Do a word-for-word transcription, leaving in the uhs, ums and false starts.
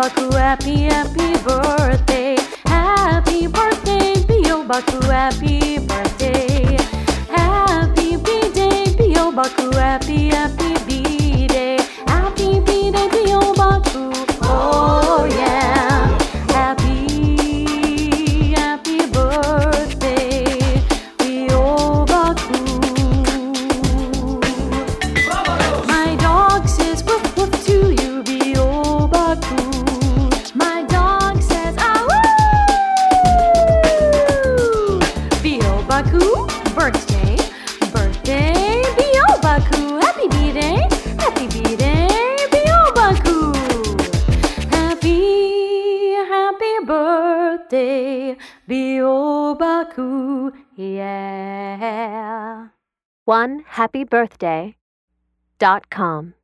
Biobaku, happy, happy birthday. Happy birthday, Biobaku, happy birthday. Happy B-Day, Biobaku, happy, happy B-Day. Happy B-Day, Biobaku, oh yeah. Happy, happy birthday, Biobaku. My dog says woof woof to you, Biobaku. My dog says ah woo. Biobaku, birthday, birthday, Biobaku. Happy B-Day, happy B-Day, Biobaku. Happy, happy birthday, Biobaku, yeah. one happy birthday dot com